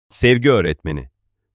Sevgi öğretmeni.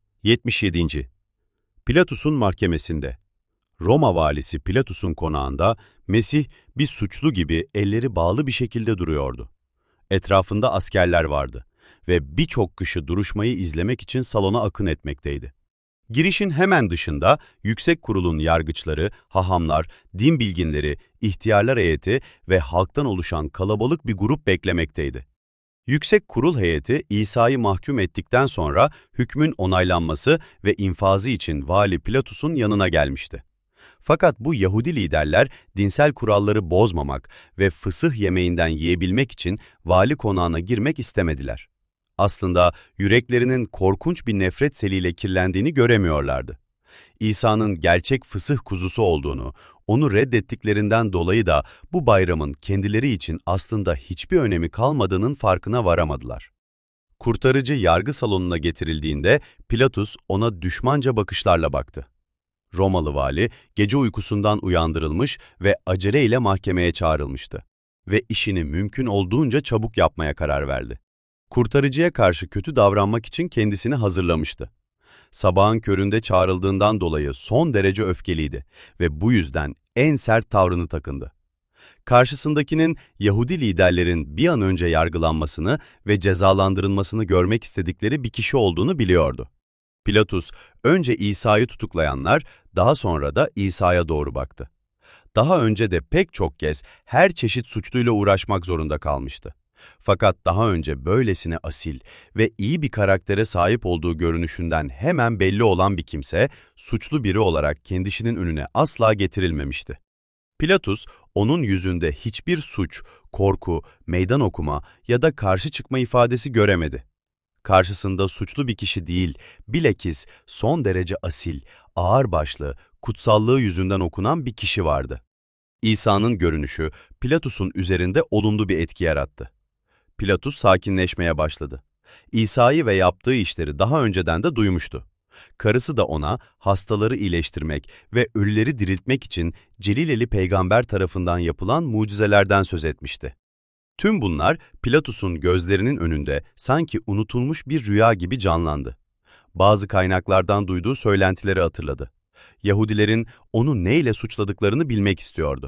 77. Pilatus'un mahkemesinde. Roma valisi Pilatus'un konağında Mesih bir suçlu gibi elleri bağlı bir şekilde duruyordu. Etrafında askerler vardı ve birçok kişi duruşmayı izlemek için salona akın etmekteydi. Girişin hemen dışında yüksek kurulun yargıçları, hahamlar, din bilginleri, ihtiyarlar heyeti ve halktan oluşan kalabalık bir grup beklemekteydi. Yüksek Kurul heyeti İsa'yı mahkum ettikten sonra hükmün onaylanması ve infazı için vali Pilatus'un yanına gelmişti. Fakat bu Yahudi liderler dinsel kuralları bozmamak ve fısıh yemeğinden yiyebilmek için vali konağına girmek istemediler. Aslında yüreklerinin korkunç bir nefret seliyle kirlendiğini göremiyorlardı. İsa'nın gerçek fısıh kuzusu olduğunu, onu reddettiklerinden dolayı da bu bayramın kendileri için aslında hiçbir önemi kalmadığının farkına varamadılar. Kurtarıcı yargı salonuna getirildiğinde Pilatus ona düşmanca bakışlarla baktı. Romalı vali gece uykusundan uyandırılmış ve aceleyle mahkemeye çağrılmıştı ve işini mümkün olduğunca çabuk yapmaya karar verdi. Kurtarıcıya karşı kötü davranmak için kendisini hazırlamıştı. Sabahın köründe çağrıldığından dolayı son derece öfkeliydi ve bu yüzden en sert tavrını takındı. Karşısındakinin Yahudi liderlerin bir an önce yargılanmasını ve cezalandırılmasını görmek istedikleri bir kişi olduğunu biliyordu. Pilatus, önce İsa'yı tutuklayanlar, daha sonra da İsa'ya doğru baktı. Daha önce de pek çok kez her çeşit suçluyla uğraşmak zorunda kalmıştı. Fakat daha önce böylesine asil ve iyi bir karaktere sahip olduğu görünüşünden hemen belli olan bir kimse, suçlu biri olarak kendisinin önüne asla getirilmemişti. Pilatus, onun yüzünde hiçbir suç, korku, meydan okuma ya da karşı çıkma ifadesi göremedi. Karşısında suçlu bir kişi değil, bilakis son derece asil, ağırbaşlı, kutsallığı yüzünden okunan bir kişi vardı. İsa'nın görünüşü Pilatus'un üzerinde olumlu bir etki yarattı. Pilatus sakinleşmeye başladı. İsa'yı ve yaptığı işleri daha önceden de duymuştu. Karısı da ona hastaları iyileştirmek ve ölüleri diriltmek için Celileli peygamber tarafından yapılan mucizelerden söz etmişti. Tüm bunlar Pilatus'un gözlerinin önünde sanki unutulmuş bir rüya gibi canlandı. Bazı kaynaklardan duyduğu söylentileri hatırladı. Yahudilerin onu neyle suçladıklarını bilmek istiyordu.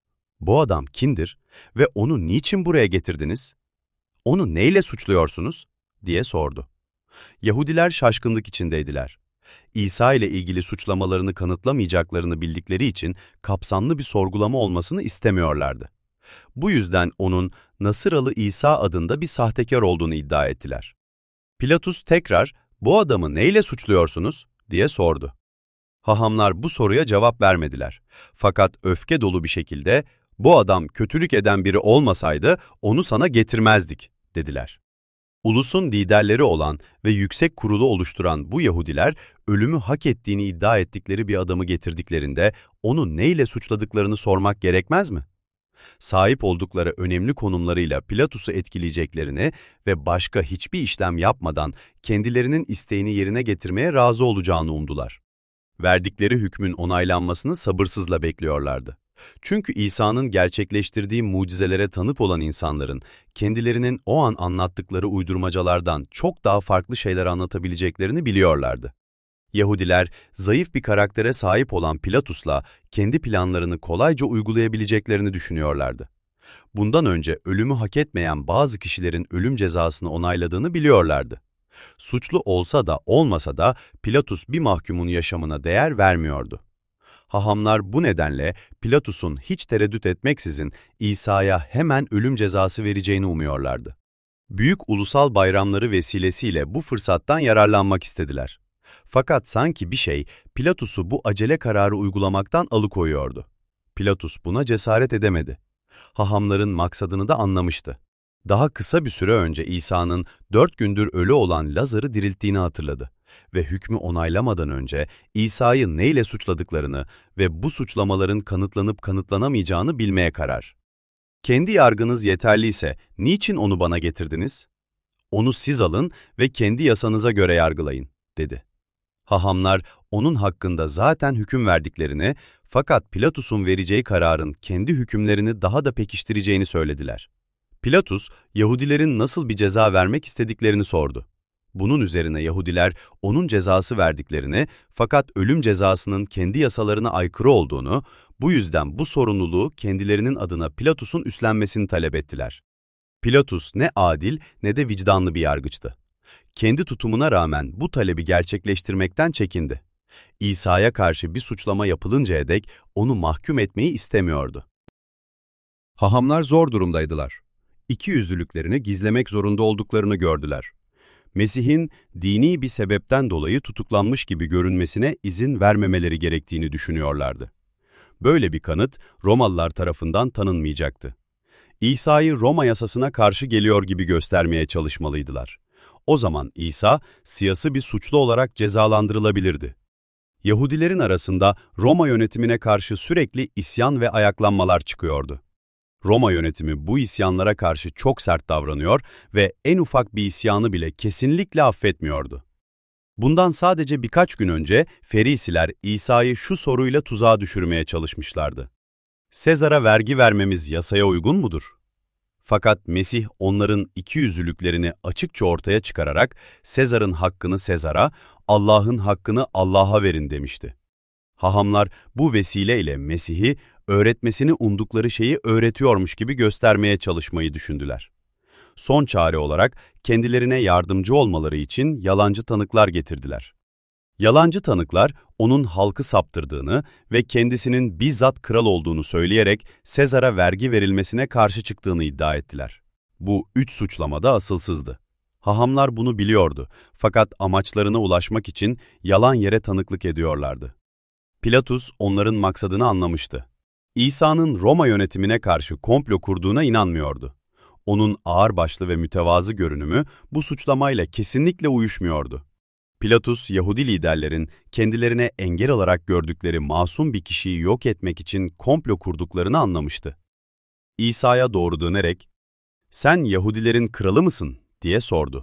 "Bu adam kimdir ve onu niçin buraya getirdiniz? Onu neyle suçluyorsunuz?" diye sordu. Yahudiler şaşkınlık içindeydiler. İsa ile ilgili suçlamalarını kanıtlamayacaklarını bildikleri için kapsamlı bir sorgulama olmasını istemiyorlardı. Bu yüzden onun Nasıralı İsa adında bir sahtekar olduğunu iddia ettiler. Pilatus tekrar, "Bu adamı neyle suçluyorsunuz?" diye sordu. Hahamlar bu soruya cevap vermediler. Fakat öfke dolu bir şekilde, "Bu adam kötülük eden biri olmasaydı onu sana getirmezdik," dediler. Ulusun liderleri olan ve yüksek kurulu oluşturan bu Yahudiler, ölümü hak ettiğini iddia ettikleri bir adamı getirdiklerinde onu neyle suçladıklarını sormak gerekmez mi? Sahip oldukları önemli konumlarıyla Pilatus'u etkileyeceklerini ve başka hiçbir işlem yapmadan kendilerinin isteğini yerine getirmeye razı olacağını umdular. Verdikleri hükmün onaylanmasını sabırsızla bekliyorlardı. Çünkü İsa'nın gerçekleştirdiği mucizelere tanık olan insanların kendilerinin o an anlattıkları uydurmacalardan çok daha farklı şeyler anlatabileceklerini biliyorlardı. Yahudiler, zayıf bir karaktere sahip olan Pilatus'la kendi planlarını kolayca uygulayabileceklerini düşünüyorlardı. Bundan önce ölümü hak etmeyen bazı kişilerin ölüm cezasını onayladığını biliyorlardı. Suçlu olsa da olmasa da Pilatus bir mahkumun yaşamına değer vermiyordu. Hahamlar bu nedenle Pilatus'un hiç tereddüt etmeksizin İsa'ya hemen ölüm cezası vereceğini umuyorlardı. Büyük ulusal bayramları vesilesiyle bu fırsattan yararlanmak istediler. Fakat sanki bir şey Pilatus'u bu acele kararı uygulamaktan alıkoyuyordu. Pilatus buna cesaret edemedi. Hahamların maksadını da anlamıştı. Daha kısa bir süre önce İsa'nın 4 gündür ölü olan Lazar'ı dirilttiğini hatırladı ve hükmü onaylamadan önce İsa'yı neyle suçladıklarını ve bu suçlamaların kanıtlanıp kanıtlanamayacağını bilmeye karar. "Kendi yargınız yeterliyse niçin onu bana getirdiniz? Onu siz alın ve kendi yasanıza göre yargılayın," dedi. Hahamlar onun hakkında zaten hüküm verdiklerini, fakat Pilatus'un vereceği kararın kendi hükümlerini daha da pekiştireceğini söylediler. Pilatus, Yahudilerin nasıl bir ceza vermek istediklerini sordu. Bunun üzerine Yahudiler onun cezası verdiklerini fakat ölüm cezasının kendi yasalarına aykırı olduğunu, bu yüzden bu sorumluluğu kendilerinin adına Pilatus'un üstlenmesini talep ettiler. Pilatus ne adil ne de vicdanlı bir yargıçtı. Kendi tutumuna rağmen bu talebi gerçekleştirmekten çekindi. İsa'ya karşı bir suçlama yapılıncaya dek onu mahkum etmeyi istemiyordu. Hahamlar zor durumdaydılar. İkiyüzlülüklerini gizlemek zorunda olduklarını gördüler. Mesih'in dini bir sebepten dolayı tutuklanmış gibi görünmesine izin vermemeleri gerektiğini düşünüyorlardı. Böyle bir kanıt Romalılar tarafından tanınmayacaktı. İsa'yı Roma yasasına karşı geliyor gibi göstermeye çalışmalıydılar. O zaman İsa, siyasi bir suçlu olarak cezalandırılabilirdi. Yahudilerin arasında Roma yönetimine karşı sürekli isyan ve ayaklanmalar çıkıyordu. Roma yönetimi bu isyanlara karşı çok sert davranıyor ve en ufak bir isyanı bile kesinlikle affetmiyordu. Bundan sadece birkaç gün önce Ferisiler İsa'yı şu soruyla tuzağa düşürmeye çalışmışlardı. Sezar'a vergi vermemiz yasaya uygun mudur? Fakat Mesih onların ikiyüzlülüklerini açıkça ortaya çıkararak Sezar'ın hakkını Sezar'a, Allah'ın hakkını Allah'a verin demişti. Hahamlar bu vesileyle Mesih'i öğretmesini umdukları şeyi öğretiyormuş gibi göstermeye çalışmayı düşündüler. Son çare olarak kendilerine yardımcı olmaları için yalancı tanıklar getirdiler. Yalancı tanıklar onun halkı saptırdığını ve kendisinin bizzat kral olduğunu söyleyerek Sezar'a vergi verilmesine karşı çıktığını iddia ettiler. Bu 3 suçlama da asılsızdı. Hahamlar bunu biliyordu fakat amaçlarına ulaşmak için yalan yere tanıklık ediyorlardı. Pilatus onların maksadını anlamıştı. İsa'nın Roma yönetimine karşı komplo kurduğuna inanmıyordu. Onun ağırbaşlı ve mütevazı görünümü bu suçlamayla kesinlikle uyuşmuyordu. Pilatus, Yahudi liderlerin kendilerine engel olarak gördükleri masum bir kişiyi yok etmek için komplo kurduklarını anlamıştı. İsa'ya doğru dönerek, "Sen Yahudilerin kralı mısın?" diye sordu.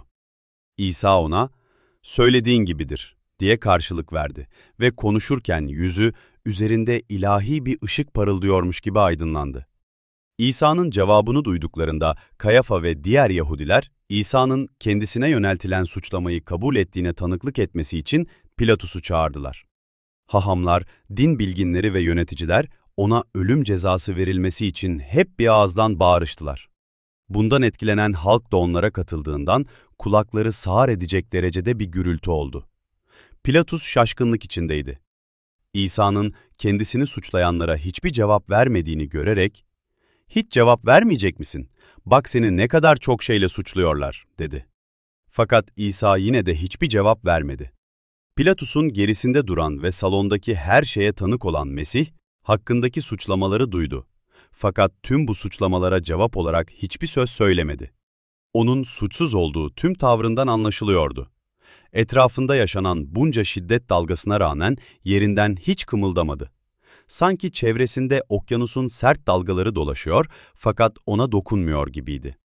İsa ona, "Söylediğin gibidir." diye karşılık verdi ve konuşurken yüzü üzerinde ilahi bir ışık parıldıyormuş gibi aydınlandı. İsa'nın cevabını duyduklarında Kayafa ve diğer Yahudiler, İsa'nın kendisine yöneltilen suçlamayı kabul ettiğine tanıklık etmesi için Pilatus'u çağırdılar. Hahamlar, din bilginleri ve yöneticiler ona ölüm cezası verilmesi için hep bir ağızdan bağırıştılar. Bundan etkilenen halk da onlara katıldığından kulakları sağır edecek derecede bir gürültü oldu. Pilatus şaşkınlık içindeydi. İsa'nın kendisini suçlayanlara hiçbir cevap vermediğini görerek, "Hiç cevap vermeyecek misin? Bak seni ne kadar çok şeyle suçluyorlar," dedi. Fakat İsa yine de hiçbir cevap vermedi. Pilatus'un gerisinde duran ve salondaki her şeye tanık olan Mesih, hakkındaki suçlamaları duydu. Fakat tüm bu suçlamalara cevap olarak hiçbir söz söylemedi. Onun suçsuz olduğu tüm tavrından anlaşılıyordu. Etrafında yaşanan bunca şiddet dalgasına rağmen yerinden hiç kımıldamadı. Sanki çevresinde okyanusun sert dalgaları dolaşıyor fakat ona dokunmuyor gibiydi.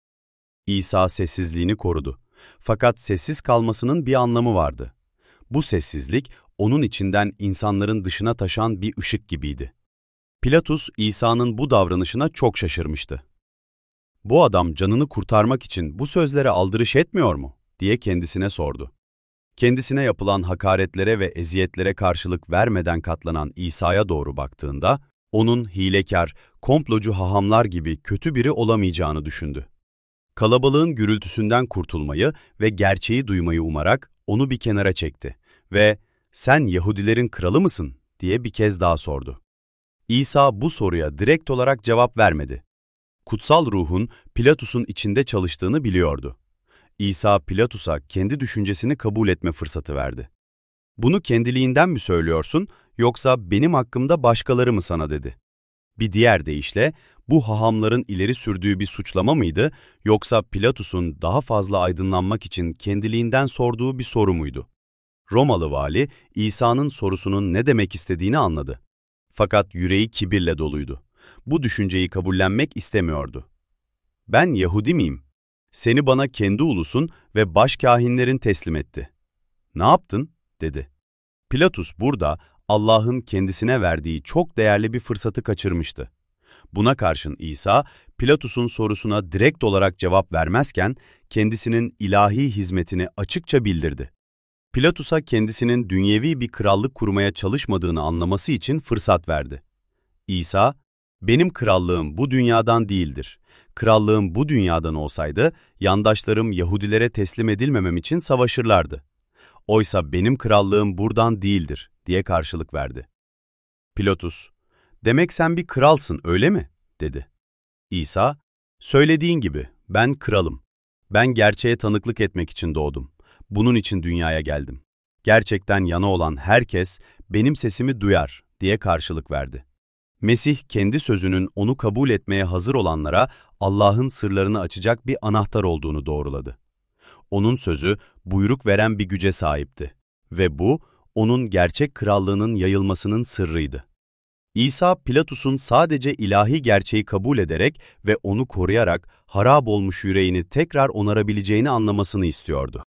İsa sessizliğini korudu. Fakat sessiz kalmasının bir anlamı vardı. Bu sessizlik onun içinden insanların dışına taşan bir ışık gibiydi. Pilatus İsa'nın bu davranışına çok şaşırmıştı. "Bu adam canını kurtarmak için bu sözlere aldırış etmiyor mu?" diye kendisine sordu. Kendisine yapılan hakaretlere ve eziyetlere karşılık vermeden katlanan İsa'ya doğru baktığında, onun hilekar, komplocu hahamlar gibi kötü biri olamayacağını düşündü. Kalabalığın gürültüsünden kurtulmayı ve gerçeği duymayı umarak onu bir kenara çekti ve "Sen Yahudilerin kralı mısın?" diye bir kez daha sordu. İsa bu soruya direkt olarak cevap vermedi. Kutsal ruhun Pilatus'un içinde çalıştığını biliyordu. İsa Pilatus'a kendi düşüncesini kabul etme fırsatı verdi. "Bunu kendiliğinden mi söylüyorsun yoksa benim hakkımda başkaları mı sana dedi?" Bir diğer deyişle bu hahamların ileri sürdüğü bir suçlama mıydı yoksa Pilatus'un daha fazla aydınlanmak için kendiliğinden sorduğu bir soru muydu? Romalı vali İsa'nın sorusunun ne demek istediğini anladı. Fakat yüreği kibirle doluydu. Bu düşünceyi kabullenmek istemiyordu. "Ben Yahudi miyim? Seni bana kendi ulusun ve başkâhinlerin teslim etti. Ne yaptın?" dedi. Pilatus burada Allah'ın kendisine verdiği çok değerli bir fırsatı kaçırmıştı. Buna karşın İsa, Pilatus'un sorusuna direkt olarak cevap vermezken kendisinin ilahi hizmetini açıkça bildirdi. Pilatus'a kendisinin dünyevi bir krallık kurmaya çalışmadığını anlaması için fırsat verdi. İsa, "Benim krallığım bu dünyadan değildir. Krallığım bu dünyadan olsaydı, yandaşlarım Yahudilere teslim edilmemem için savaşırlardı. Oysa benim krallığım buradan değildir," diye karşılık verdi. Pilatus, "Demek sen bir kralsın, öyle mi?" dedi. İsa, "Söylediğin gibi, ben kralım. Ben gerçeğe tanıklık etmek için doğdum. Bunun için dünyaya geldim. Gerçekten yana olan herkes benim sesimi duyar," diye karşılık verdi. Mesih, kendi sözünün onu kabul etmeye hazır olanlara Allah'ın sırlarını açacak bir anahtar olduğunu doğruladı. Onun sözü, buyruk veren bir güce sahipti ve bu, onun gerçek krallığının yayılmasının sırrıydı. İsa, Pilatus'un sadece ilahi gerçeği kabul ederek ve onu koruyarak harap olmuş yüreğini tekrar onarabileceğini anlamasını istiyordu.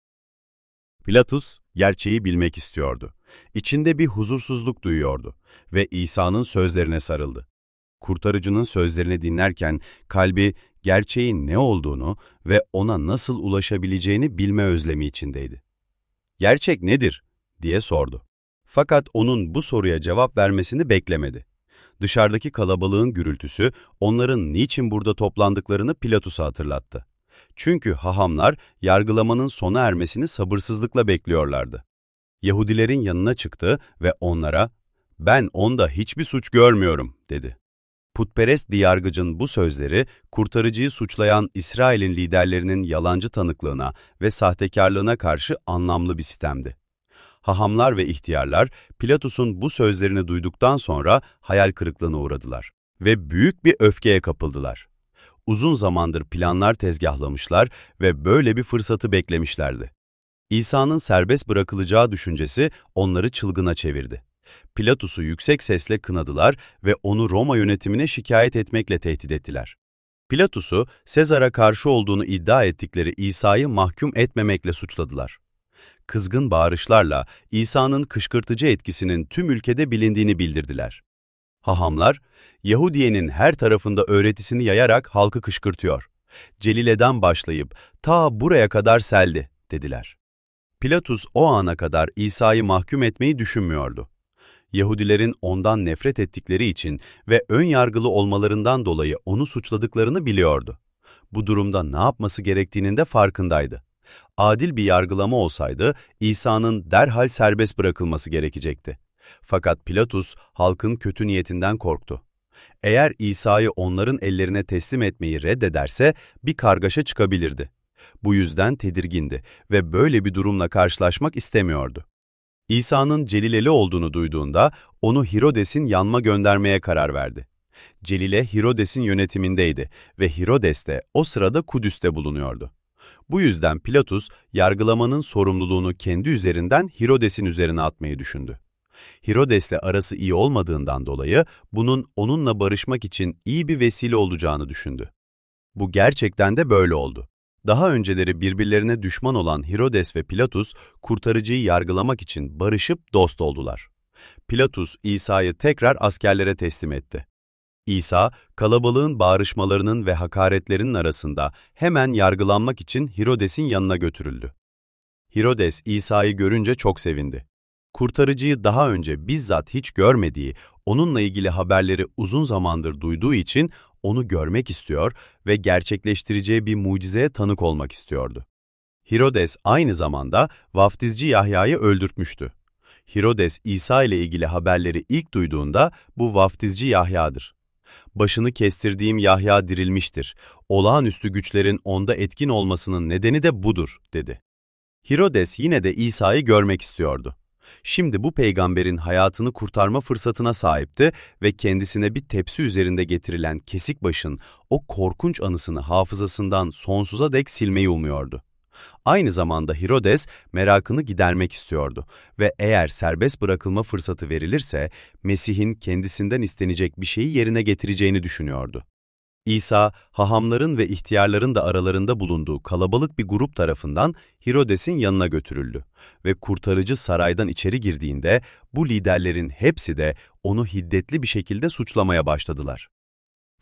Pilatus, gerçeği bilmek istiyordu. İçinde bir huzursuzluk duyuyordu ve İsa'nın sözlerine sarıldı. Kurtarıcının sözlerini dinlerken kalbi gerçeğin ne olduğunu ve ona nasıl ulaşabileceğini bilme özlemi içindeydi. "Gerçek nedir?" diye sordu. Fakat onun bu soruya cevap vermesini beklemedi. Dışarıdaki kalabalığın gürültüsü onların niçin burada toplandıklarını Pilatus'a hatırlattı. Çünkü hahamlar yargılamanın sona ermesini sabırsızlıkla bekliyorlardı. Yahudilerin yanına çıktı ve onlara, "Ben onda hiçbir suç görmüyorum," dedi. Putperest bir yargıcın bu sözleri, kurtarıcıyı suçlayan İsrail'in liderlerinin yalancı tanıklığına ve sahtekarlığına karşı anlamlı bir sitemdi. Hahamlar ve ihtiyarlar, Pilatus'un bu sözlerini duyduktan sonra hayal kırıklığına uğradılar ve büyük bir öfkeye kapıldılar. Uzun zamandır planlar tezgahlamışlar ve böyle bir fırsatı beklemişlerdi. İsa'nın serbest bırakılacağı düşüncesi onları çılgına çevirdi. Pilatus'u yüksek sesle kınadılar ve onu Roma yönetimine şikayet etmekle tehdit ettiler. Pilatus'u Sezar'a karşı olduğunu iddia ettikleri İsa'yı mahkum etmemekle suçladılar. Kızgın bağırışlarla İsa'nın kışkırtıcı etkisinin tüm ülkede bilindiğini bildirdiler. Hahamlar, "Yahudiye'nin her tarafında öğretisini yayarak halkı kışkırtıyor. Celile'den başlayıp ta buraya kadar seldi," dediler. Pilatus o ana kadar İsa'yı mahkum etmeyi düşünmüyordu. Yahudilerin ondan nefret ettikleri için ve ön yargılı olmalarından dolayı onu suçladıklarını biliyordu. Bu durumda ne yapması gerektiğinin de farkındaydı. Adil bir yargılama olsaydı İsa'nın derhal serbest bırakılması gerekecekti. Fakat Pilatus halkın kötü niyetinden korktu. Eğer İsa'yı onların ellerine teslim etmeyi reddederse bir kargaşa çıkabilirdi. Bu yüzden tedirgindi ve böyle bir durumla karşılaşmak istemiyordu. İsa'nın Celileli olduğunu duyduğunda onu Hirodes'in yanına göndermeye karar verdi. Celile Hirodes'in yönetimindeydi ve Hirodes de o sırada Kudüs'te bulunuyordu. Bu yüzden Pilatus yargılamanın sorumluluğunu kendi üzerinden Hirodes'in üzerine atmayı düşündü. Hirodes'le arası iyi olmadığından dolayı bunun onunla barışmak için iyi bir vesile olacağını düşündü. Bu gerçekten de böyle oldu. Daha önceleri birbirlerine düşman olan Hirodes ve Pilatus, kurtarıcıyı yargılamak için barışıp dost oldular. Pilatus, İsa'yı tekrar askerlere teslim etti. İsa, kalabalığın bağırışmalarının ve hakaretlerinin arasında hemen yargılanmak için Hirodes'in yanına götürüldü. Hirodes, İsa'yı görünce çok sevindi. Kurtarıcıyı daha önce bizzat hiç görmediği, onunla ilgili haberleri uzun zamandır duyduğu için onu görmek istiyor ve gerçekleştireceği bir mucizeye tanık olmak istiyordu. Hirodes aynı zamanda vaftizci Yahya'yı öldürtmüştü. Hirodes, İsa ile ilgili haberleri ilk duyduğunda bu vaftizci Yahya'dır. "Başını kestirdiğim Yahya dirilmiştir. Olağanüstü güçlerin onda etkin olmasının nedeni de budur," dedi. Hirodes yine de İsa'yı görmek istiyordu. Şimdi bu peygamberin hayatını kurtarma fırsatına sahipti ve kendisine bir tepsi üzerinde getirilen kesik başın o korkunç anısını hafızasından sonsuza dek silmeyi umuyordu. Aynı zamanda Hirodes merakını gidermek istiyordu ve eğer serbest bırakılma fırsatı verilirse Mesih'in kendisinden istenecek bir şeyi yerine getireceğini düşünüyordu. İsa, hahamların ve ihtiyarların da aralarında bulunduğu kalabalık bir grup tarafından Hirodes'in yanına götürüldü ve kurtarıcı saraydan içeri girdiğinde bu liderlerin hepsi de onu hiddetli bir şekilde suçlamaya başladılar.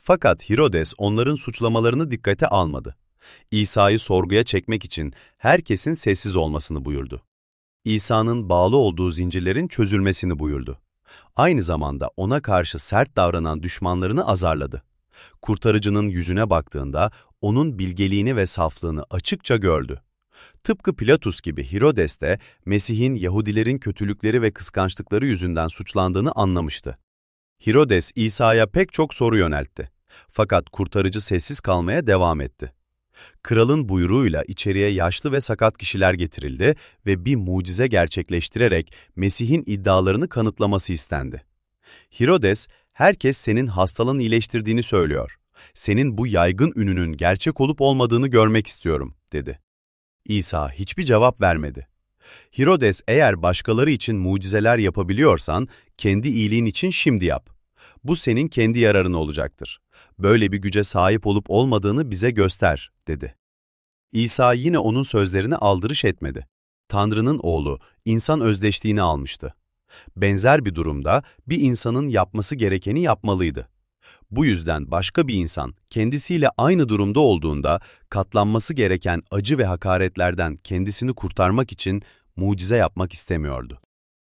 Fakat Hirodes onların suçlamalarını dikkate almadı. İsa'yı sorguya çekmek için herkesin sessiz olmasını buyurdu. İsa'nın bağlı olduğu zincirlerin çözülmesini buyurdu. Aynı zamanda ona karşı sert davranan düşmanlarını azarladı. Kurtarıcının yüzüne baktığında onun bilgeliğini ve saflığını açıkça gördü. Tıpkı Pilatus gibi Hirodes de Mesih'in Yahudilerin kötülükleri ve kıskançlıkları yüzünden suçlandığını anlamıştı. Hirodes İsa'ya pek çok soru yöneltti. Fakat kurtarıcı sessiz kalmaya devam etti. Kralın buyruğuyla içeriye yaşlı ve sakat kişiler getirildi ve bir mucize gerçekleştirerek Mesih'in iddialarını kanıtlaması istendi. Hirodes, herkes senin hastalığını iyileştirdiğini söylüyor. Senin bu yaygın ününün gerçek olup olmadığını görmek istiyorum, dedi. İsa hiçbir cevap vermedi. Hirodes, eğer başkaları için mucizeler yapabiliyorsan, kendi iyiliğin için şimdi yap. Bu senin kendi yararın olacaktır. Böyle bir güce sahip olup olmadığını bize göster, dedi. İsa yine onun sözlerine aldırış etmedi. Tanrı'nın oğlu, insan özdeşliğini almıştı. Benzer bir durumda bir insanın yapması gerekeni yapmalıydı. Bu yüzden başka bir insan kendisiyle aynı durumda olduğunda katlanması gereken acı ve hakaretlerden kendisini kurtarmak için mucize yapmak istemiyordu.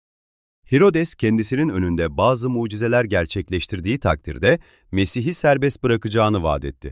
Hirodes kendisinin önünde bazı mucizeler gerçekleştirdiği takdirde Mesih'i serbest bırakacağını vaat etti.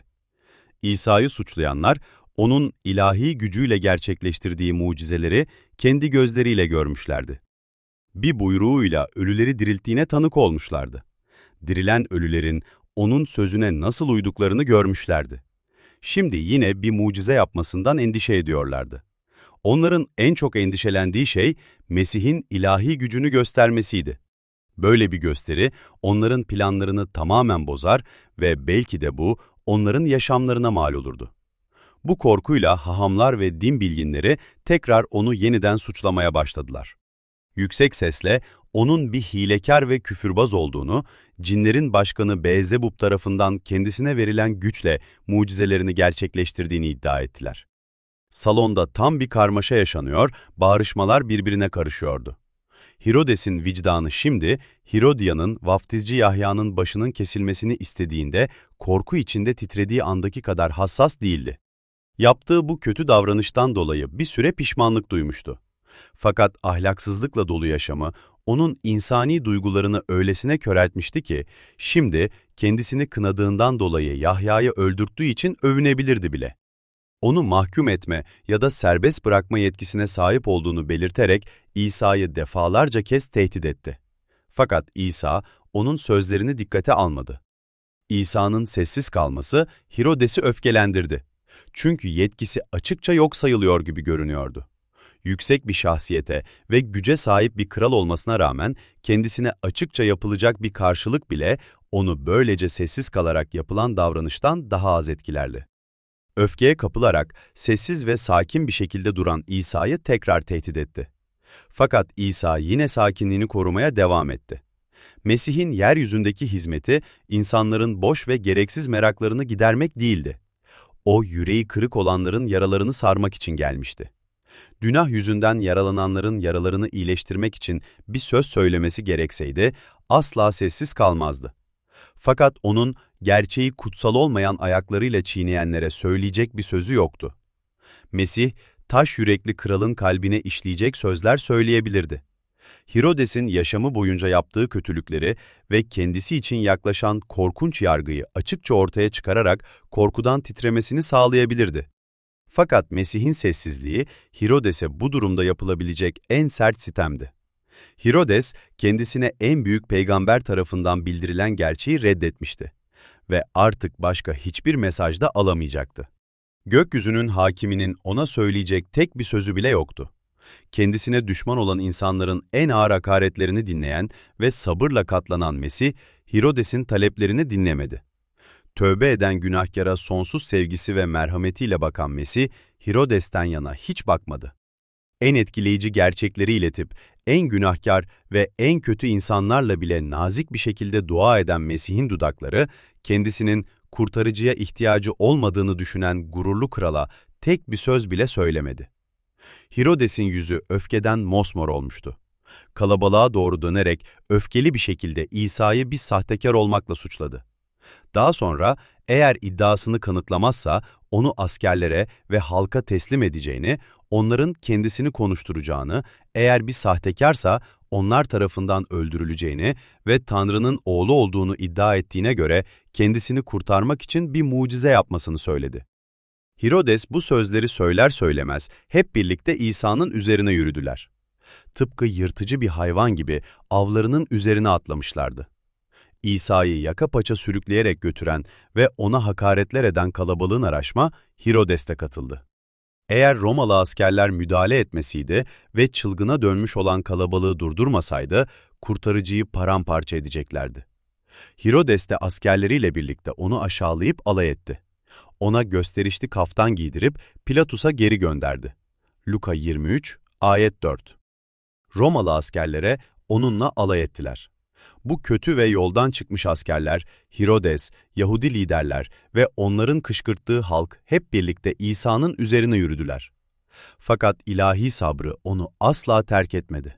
İsa'yı suçlayanlar, onun ilahi gücüyle gerçekleştirdiği mucizeleri kendi gözleriyle görmüşlerdi. Bir buyruğuyla ölüleri dirilttiğine tanık olmuşlardı. Dirilen ölülerin onun sözüne nasıl uyduklarını görmüşlerdi. Şimdi yine bir mucize yapmasından endişe ediyorlardı. Onların en çok endişelendiği şey Mesih'in ilahi gücünü göstermesiydi. Böyle bir gösteri onların planlarını tamamen bozar ve belki de bu onların yaşamlarına mal olurdu. Bu korkuyla hahamlar ve din bilginleri tekrar onu yeniden suçlamaya başladılar. Yüksek sesle onun bir hilekar ve küfürbaz olduğunu, cinlerin başkanı Beelzebub tarafından kendisine verilen güçle mucizelerini gerçekleştirdiğini iddia ettiler. Salonda tam bir karmaşa yaşanıyor, bağırışmalar birbirine karışıyordu. Hirodes'in vicdanı şimdi, Hirodya'nın vaftizci Yahya'nın başının kesilmesini istediğinde korku içinde titrediği andaki kadar hassas değildi. Yaptığı bu kötü davranıştan dolayı bir süre pişmanlık duymuştu. Fakat ahlaksızlıkla dolu yaşamı, onun insani duygularını öylesine köreltmişti ki, şimdi kendisini kınadığından dolayı Yahya'yı öldürttüğü için övünebilirdi bile. Onu mahkum etme ya da serbest bırakma yetkisine sahip olduğunu belirterek İsa'yı defalarca kez tehdit etti. Fakat İsa onun sözlerini dikkate almadı. İsa'nın sessiz kalması Hirodes'i öfkelendirdi. Çünkü yetkisi açıkça yok sayılıyor gibi görünüyordu. Yüksek bir şahsiyete ve güce sahip bir kral olmasına rağmen kendisine açıkça yapılacak bir karşılık bile onu böylece sessiz kalarak yapılan davranıştan daha az etkilerdi. Öfkeye kapılarak sessiz ve sakin bir şekilde duran İsa'yı tekrar tehdit etti. Fakat İsa yine sakinliğini korumaya devam etti. Mesih'in yeryüzündeki hizmeti insanların boş ve gereksiz meraklarını gidermek değildi. O yüreği kırık olanların yaralarını sarmak için gelmişti. Günah yüzünden yaralananların yaralarını iyileştirmek için bir söz söylemesi gerekseydi asla sessiz kalmazdı. Fakat onun gerçeği kutsal olmayan ayaklarıyla çiğneyenlere söyleyecek bir sözü yoktu. Mesih, taş yürekli kralın kalbine işleyecek sözler söyleyebilirdi. Hirodes'in yaşamı boyunca yaptığı kötülükleri ve kendisi için yaklaşan korkunç yargıyı açıkça ortaya çıkararak korkudan titremesini sağlayabilirdi. Fakat Mesih'in sessizliği, Hirodes'e bu durumda yapılabilecek en sert sitemdi. Hirodes, kendisine en büyük peygamber tarafından bildirilen gerçeği reddetmişti ve artık başka hiçbir mesaj da alamayacaktı. Gökyüzünün hakiminin ona söyleyecek tek bir sözü bile yoktu. Kendisine düşman olan insanların en ağır hakaretlerini dinleyen ve sabırla katlanan Mesih, Hirodes'in taleplerini dinlemedi. Tövbe eden günahkara sonsuz sevgisi ve merhametiyle bakan Mesih, Hirodes'ten yana hiç bakmadı. En etkileyici gerçekleri iletip, en günahkar ve en kötü insanlarla bile nazik bir şekilde dua eden Mesih'in dudakları, kendisinin kurtarıcıya ihtiyacı olmadığını düşünen gururlu krala tek bir söz bile söylemedi. Hirodes'in yüzü öfkeden mosmor olmuştu. Kalabalığa doğru dönerek öfkeli bir şekilde İsa'yı bir sahtekar olmakla suçladı. Daha sonra eğer iddiasını kanıtlamazsa onu askerlere ve halka teslim edeceğini, onların kendisini konuşturacağını, eğer bir sahtekarsa onlar tarafından öldürüleceğini ve Tanrı'nın oğlu olduğunu iddia ettiğine göre kendisini kurtarmak için bir mucize yapmasını söyledi. Hirodes bu sözleri söyler söylemez hep birlikte İsa'nın üzerine yürüdüler. Tıpkı yırtıcı bir hayvan gibi avlarının üzerine atlamışlardı. İsa'yı yaka paça sürükleyerek götüren ve ona hakaretler eden kalabalığın araşma Hirodes de katıldı. Eğer Romalı askerler müdahale etmesiydi ve çılgına dönmüş olan kalabalığı durdurmasaydı, kurtarıcıyı paramparça edeceklerdi. Hirodes de askerleriyle birlikte onu aşağılayıp alay etti. Ona gösterişli kaftan giydirip Pilatus'a geri gönderdi. Luka 23, ayet 4. Romalı askerlere onunla alay ettiler. Bu kötü ve yoldan çıkmış askerler, Hirodes, Yahudi liderler ve onların kışkırttığı halk hep birlikte İsa'nın üzerine yürüdüler. Fakat ilahi sabrı onu asla terk etmedi.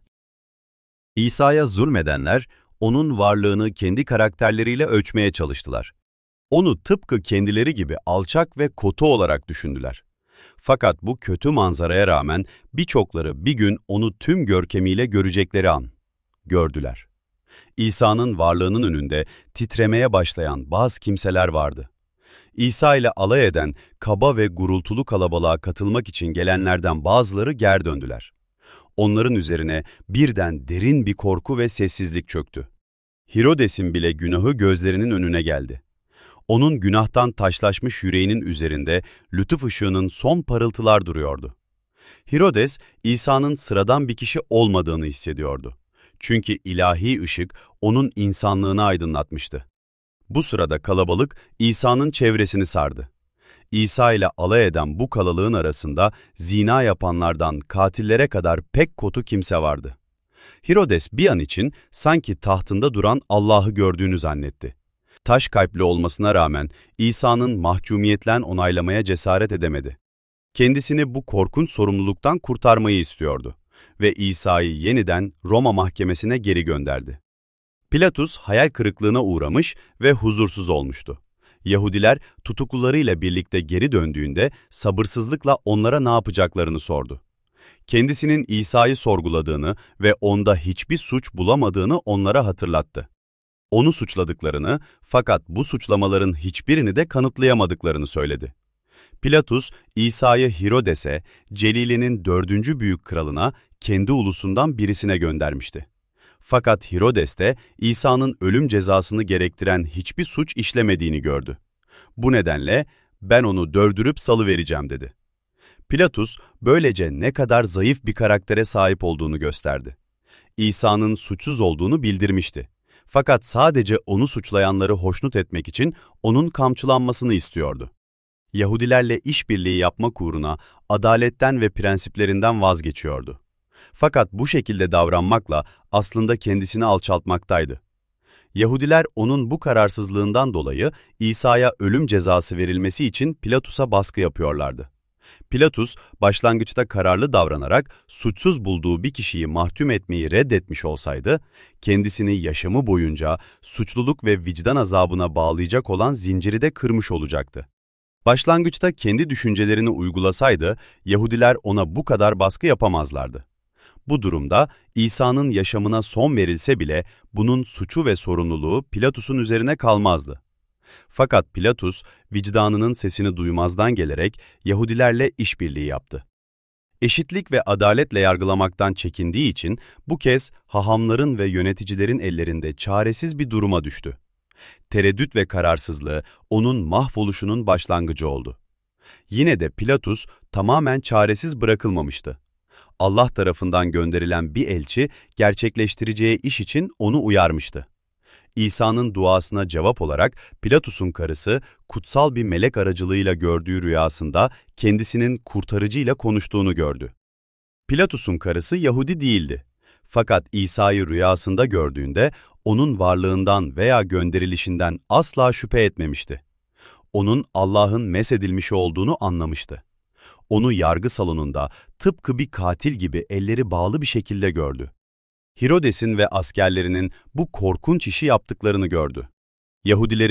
İsa'ya zulmedenler, onun varlığını kendi karakterleriyle ölçmeye çalıştılar. Onu tıpkı kendileri gibi alçak ve kotu olarak düşündüler. Fakat bu kötü manzaraya rağmen birçokları bir gün onu tüm görkemiyle görecekleri an gördüler. İsa'nın varlığının önünde titremeye başlayan bazı kimseler vardı. İsa ile alay eden kaba ve gurultulu kalabalığa katılmak için gelenlerden bazıları geri döndüler. Onların üzerine birden derin bir korku ve sessizlik çöktü. Hirodes'in bile günahı gözlerinin önüne geldi. Onun günahtan taşlaşmış yüreğinin üzerinde lütuf ışığının son parıltılar duruyordu. Hirodes, İsa'nın sıradan bir kişi olmadığını hissediyordu. Çünkü ilahi ışık onun insanlığını aydınlatmıştı. Bu sırada kalabalık İsa'nın çevresini sardı. İsa ile alay eden bu kalabalığın arasında zina yapanlardan katillere kadar pek kötü kimse vardı. Hirodes bir an için sanki tahtında duran Allah'ı gördüğünü zannetti. Taş kalpli olmasına rağmen İsa'nın mahcumiyetle onaylamaya cesaret edemedi. Kendisini bu korkunç sorumluluktan kurtarmayı istiyordu ve İsa'yı yeniden Roma mahkemesine geri gönderdi. Pilatus hayal kırıklığına uğramış ve huzursuz olmuştu. Yahudiler tutuklularıyla birlikte geri döndüğünde sabırsızlıkla onlara ne yapacaklarını sordu. Kendisinin İsa'yı sorguladığını ve onda hiçbir suç bulamadığını onlara hatırlattı. Onu suçladıklarını fakat bu suçlamaların hiçbirini de kanıtlayamadıklarını söyledi. Pilatus, İsa'yı Hirodes'e, Celile'nin 4. büyük kralına, kendi ulusundan birisine göndermişti. Fakat Hirodes de İsa'nın ölüm cezasını gerektiren hiçbir suç işlemediğini gördü. Bu nedenle ben onu dövdürüp salıvereceğim dedi. Pilatus böylece ne kadar zayıf bir karaktere sahip olduğunu gösterdi. İsa'nın suçsuz olduğunu bildirmişti. Fakat sadece onu suçlayanları hoşnut etmek için onun kamçılanmasını istiyordu. Yahudilerle işbirliği yapmak uğruna adaletten ve prensiplerinden vazgeçiyordu. Fakat bu şekilde davranmakla aslında kendisini alçaltmaktaydı. Yahudiler onun bu kararsızlığından dolayı İsa'ya ölüm cezası verilmesi için Pilatus'a baskı yapıyorlardı. Pilatus, başlangıçta kararlı davranarak suçsuz bulduğu bir kişiyi mahkum etmeyi reddetmiş olsaydı, kendisini yaşamı boyunca suçluluk ve vicdan azabına bağlayacak olan zinciri de kırmış olacaktı. Başlangıçta kendi düşüncelerini uygulasaydı, Yahudiler ona bu kadar baskı yapamazlardı. Bu durumda İsa'nın yaşamına son verilse bile bunun suçu ve sorumluluğu Pilatus'un üzerine kalmazdı. Fakat Pilatus, vicdanının sesini duymazdan gelerek Yahudilerle işbirliği yaptı. Eşitlik ve adaletle yargılamaktan çekindiği için bu kez hahamların ve yöneticilerin ellerinde çaresiz bir duruma düştü. Tereddüt ve kararsızlığı onun mahvoluşunun başlangıcı oldu. Yine de Pilatus tamamen çaresiz bırakılmamıştı. Allah tarafından gönderilen bir elçi gerçekleştireceği iş için onu uyarmıştı. İsa'nın duasına cevap olarak Pilatus'un karısı kutsal bir melek aracılığıyla gördüğü rüyasında kendisinin kurtarıcıyla konuştuğunu gördü. Pilatus'un karısı Yahudi değildi. Fakat İsa'yı rüyasında gördüğünde onun varlığından veya gönderilişinden asla şüphe etmemişti. Onun Allah'ın mesedilmişi olduğunu anlamıştı. Onu yargı salonunda tıpkı bir katil gibi elleri bağlı bir şekilde gördü. Hirodes'in ve askerlerinin bu korkunç işi yaptıklarını gördü. Yahudilerin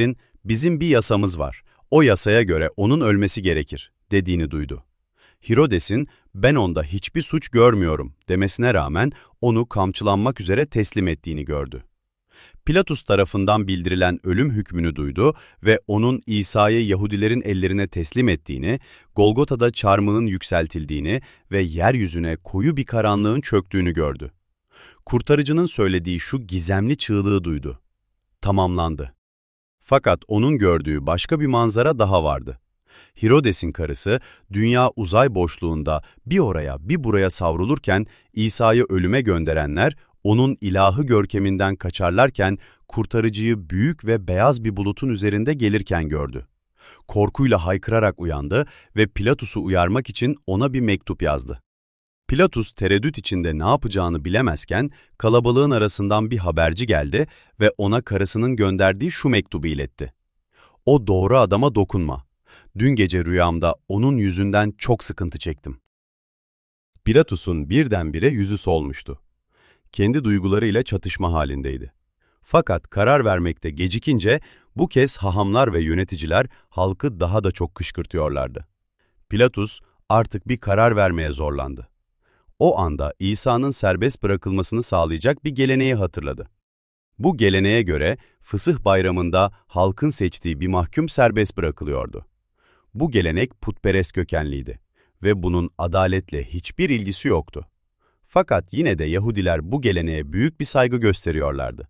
"Bizim bir yasamız var. O yasaya göre onun ölmesi gerekir," dediğini duydu. Hirodes'in "Ben onda hiçbir suç görmüyorum," demesine rağmen onu kamçılanmak üzere teslim ettiğini gördü. Pilatus tarafından bildirilen ölüm hükmünü duydu ve onun İsa'yı Yahudilerin ellerine teslim ettiğini, Golgota'da çarmıhın yükseltildiğini ve yeryüzüne koyu bir karanlığın çöktüğünü gördü. Kurtarıcının söylediği şu gizemli çığlığı duydu. Tamamlandı. Fakat onun gördüğü başka bir manzara daha vardı. Hirodes'in karısı, dünya uzay boşluğunda bir oraya bir buraya savrulurken İsa'yı ölüme gönderenler, onun ilahı görkeminden kaçarlarken kurtarıcıyı büyük ve beyaz bir bulutun üzerinde gelirken gördü. Korkuyla haykırarak uyandı ve Pilatus'u uyarmak için ona bir mektup yazdı. Pilatus tereddüt içinde ne yapacağını bilemezken kalabalığın arasından bir haberci geldi ve ona karısının gönderdiği şu mektubu iletti. "O doğru adama dokunma. Dün gece rüyamda onun yüzünden çok sıkıntı çektim." Pilatus'un birdenbire yüzü solmuştu. Kendi duygularıyla çatışma halindeydi. Fakat karar vermekte gecikince bu kez hahamlar ve yöneticiler halkı daha da çok kışkırtıyorlardı. Pilatus artık bir karar vermeye zorlandı. O anda İsa'nın serbest bırakılmasını sağlayacak bir geleneği hatırladı. Bu geleneğe göre Fısıh Bayramı'nda halkın seçtiği bir mahkum serbest bırakılıyordu. Bu gelenek putperest kökenliydi ve bunun adaletle hiçbir ilgisi yoktu. Fakat yine de Yahudiler bu geleneğe büyük bir saygı gösteriyorlardı.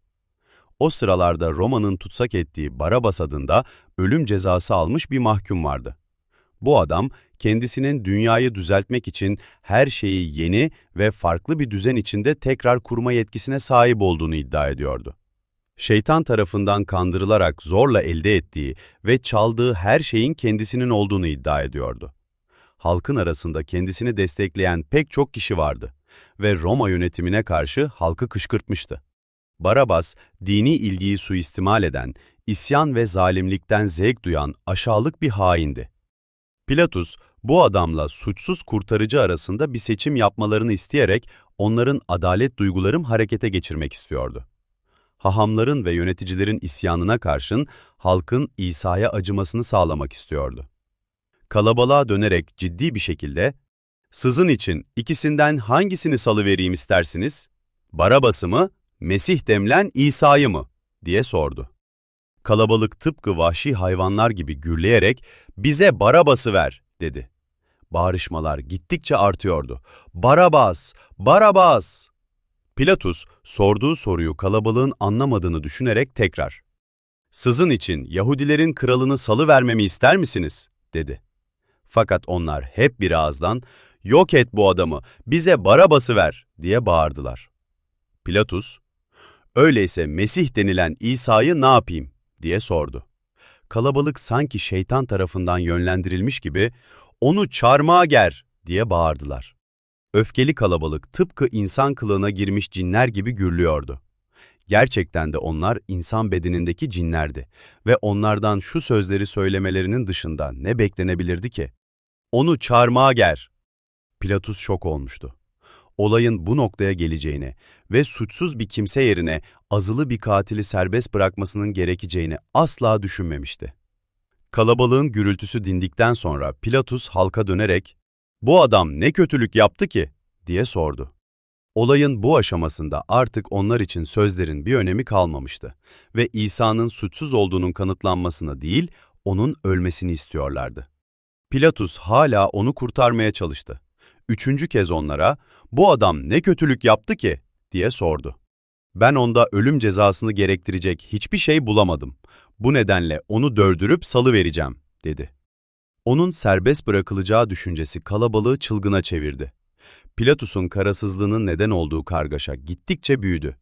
O sıralarda Roma'nın tutsak ettiği Barabas adında ölüm cezası almış bir mahkum vardı. Bu adam kendisinin dünyayı düzeltmek için her şeyi yeni ve farklı bir düzen içinde tekrar kurma yetkisine sahip olduğunu iddia ediyordu. Şeytan tarafından kandırılarak zorla elde ettiği ve çaldığı her şeyin kendisinin olduğunu iddia ediyordu. Halkın arasında kendisini destekleyen pek çok kişi vardı ve Roma yönetimine karşı halkı kışkırtmıştı. Barabas, dini ilgiyi suistimal eden, isyan ve zalimlikten zevk duyan aşağılık bir haindi. Pilatus, bu adamla suçsuz kurtarıcı arasında bir seçim yapmalarını isteyerek onların adalet duygularını harekete geçirmek istiyordu. Hahamların ve yöneticilerin isyanına karşın halkın İsa'ya acımasını sağlamak istiyordu. Kalabalığa dönerek ciddi bir şekilde, "Sizin için ikisinden hangisini salıvereyim istersiniz? Barabas'ı mı, Mesih denilen İsa'yı mı?" diye sordu. Kalabalık tıpkı vahşi hayvanlar gibi gürleyerek "Bize Barabas'ı ver," dedi. Bağırışmalar gittikçe artıyordu. "Barabas! Barabas!" Pilatus sorduğu soruyu kalabalığın anlamadığını düşünerek tekrar, "Sizin için Yahudilerin kralını salıvermemi ister misiniz?" dedi. Fakat onlar hep bir ağızdan "Yok et bu adamı, bize Barabas'ı ver," diye bağırdılar. Pilatus, "Öyleyse Mesih denilen İsa'yı ne yapayım?" diye sordu. Kalabalık sanki şeytan tarafından yönlendirilmiş gibi "Onu çarmıha ger," diye bağırdılar. Öfkeli kalabalık tıpkı insan kılığına girmiş cinler gibi gürlüyordu. Gerçekten de onlar insan bedenindeki cinlerdi ve onlardan şu sözleri söylemelerinin dışında ne beklenebilirdi ki? "Onu çarmıha ger." Pilatus şok olmuştu. Olayın bu noktaya geleceğini ve suçsuz bir kimse yerine azılı bir katili serbest bırakmasının gerekeceğini asla düşünmemişti. Kalabalığın gürültüsü dindikten sonra Pilatus halka dönerek, "Bu adam ne kötülük yaptı ki?" diye sordu. Olayın bu aşamasında artık onlar için sözlerin bir önemi kalmamıştı ve İsa'nın suçsuz olduğunun kanıtlanmasını değil, onun ölmesini istiyorlardı. Pilatus hala onu kurtarmaya çalıştı. Üçüncü kez onlara, "Bu adam ne kötülük yaptı ki?" diye sordu. "Ben onda ölüm cezasını gerektirecek hiçbir şey bulamadım. Bu nedenle onu dövdürüp salıvereceğim," dedi. Onun serbest bırakılacağı düşüncesi kalabalığı çılgına çevirdi. Pilatus'un karasızlığının neden olduğu kargaşa gittikçe büyüdü.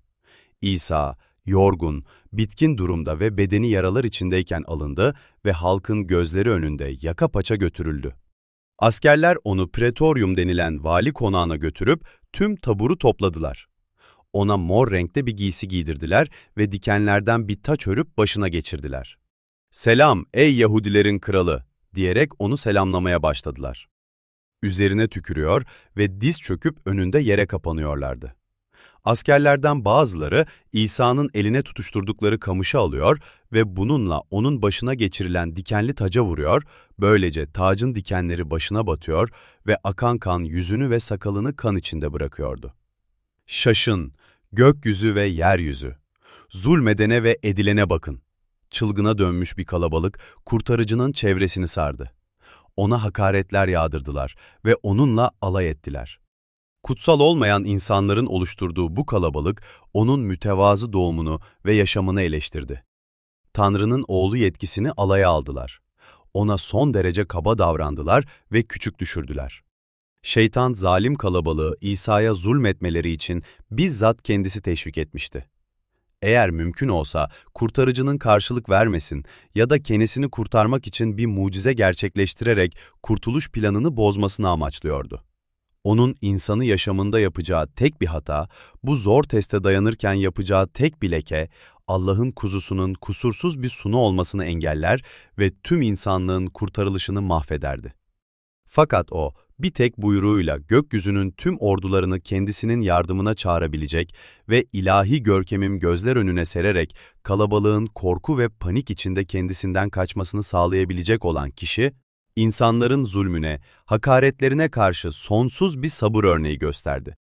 İsa, yorgun, bitkin durumda ve bedeni yaralar içindeyken alındı ve halkın gözleri önünde yaka paça götürüldü. Askerler onu Pretorium denilen vali konağına götürüp tüm taburu topladılar. Ona mor renkte bir giysi giydirdiler ve dikenlerden bir taç örüp başına geçirdiler. "Selam ey Yahudilerin kralı!" diyerek onu selamlamaya başladılar. Üzerine tükürüyor ve diz çöküp önünde yere kapanıyorlardı. Askerlerden bazıları İsa'nın eline tutuşturdukları kamışı alıyor ve bununla onun başına geçirilen dikenli taca vuruyor, böylece tacın dikenleri başına batıyor ve akan kan yüzünü ve sakalını kan içinde bırakıyordu. Şaşın, gökyüzü ve yeryüzü, zulmedene ve edilene bakın. Çılgına dönmüş bir kalabalık kurtarıcının çevresini sardı. Ona hakaretler yağdırdılar ve onunla alay ettiler. Kutsal olmayan insanların oluşturduğu bu kalabalık, onun mütevazı doğumunu ve yaşamını eleştirdi. Tanrı'nın oğlu yetkisini alaya aldılar. Ona son derece kaba davrandılar ve küçük düşürdüler. Şeytan zalim kalabalığı İsa'ya zulmetmeleri için bizzat kendisi teşvik etmişti. Eğer mümkün olsa kurtarıcının karşılık vermesin ya da kendisini kurtarmak için bir mucize gerçekleştirerek kurtuluş planını bozmasını amaçlıyordu. Onun insanı yaşamında yapacağı tek bir hata, bu zor teste dayanırken yapacağı tek bir leke, Allah'ın kuzusunun kusursuz bir sunu olmasını engeller ve tüm insanlığın kurtarılışını mahvederdi. Fakat o, bir tek buyruğuyla gökyüzünün tüm ordularını kendisinin yardımına çağırabilecek ve ilahi görkemim gözler önüne sererek kalabalığın korku ve panik içinde kendisinden kaçmasını sağlayabilecek olan kişi, İnsanların zulmüne, hakaretlerine karşı sonsuz bir sabır örneği gösterdi.